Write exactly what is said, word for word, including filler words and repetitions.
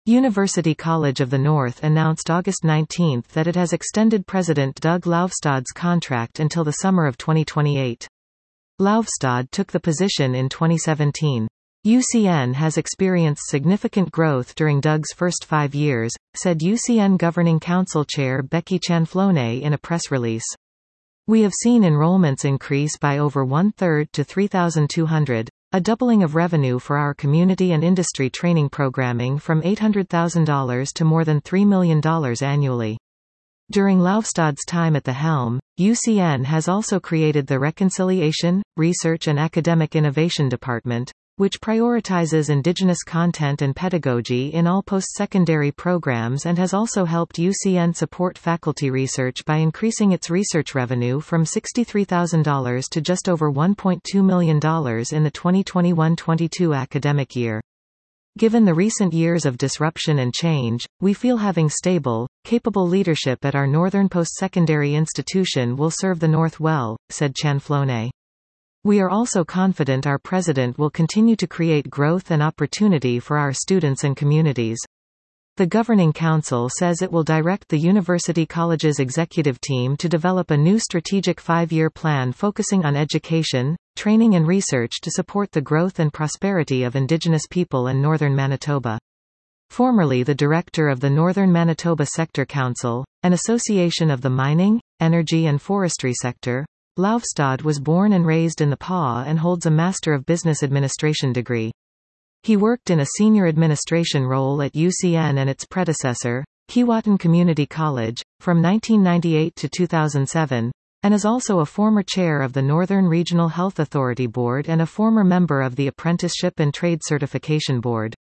University College of the North announced August nineteenth that it has extended President Doug Lauvstad's contract until the summer of twenty twenty-eight. Lauvstad took the position in twenty seventeen. U C N has experienced significant growth during Doug's first five years, said U C N Governing Council Chair Becky Chanflone in a press release. We have seen enrollments increase by over one-third to three thousand two hundred, a doubling of revenue for our community and industry training programming from eight hundred thousand dollars to more than three million dollars annually. During Lauvstad's time at the helm, U C N has also created the Reconciliation, Research and Academic Innovation Department, which prioritizes Indigenous content and pedagogy in all post-secondary programs, and has also helped U C N support faculty research by increasing its research revenue from sixty-three thousand dollars to just over one point two million dollars in the twenty twenty-one twenty-two academic year. Given the recent years of disruption and change, we feel having stable, capable leadership at our northern post-secondary institution will serve the North well, said Chanflone. We are also confident our president will continue to create growth and opportunity for our students and communities. The Governing Council says it will direct the University College's executive team to develop a new strategic five-year plan focusing on education, training and research to support the growth and prosperity of Indigenous people in northern Manitoba. Formerly the director of the Northern Manitoba Sector Council, an association of the mining, energy and forestry sector, Lauvstad was born and raised in the P A W and holds a Master of Business Administration degree. He worked in a senior administration role at U C N and its predecessor, Keewatin Community College, from nineteen ninety-eight to two thousand seven, and is also a former chair of the Northern Regional Health Authority Board and a former member of the Apprenticeship and Trade Certification Board.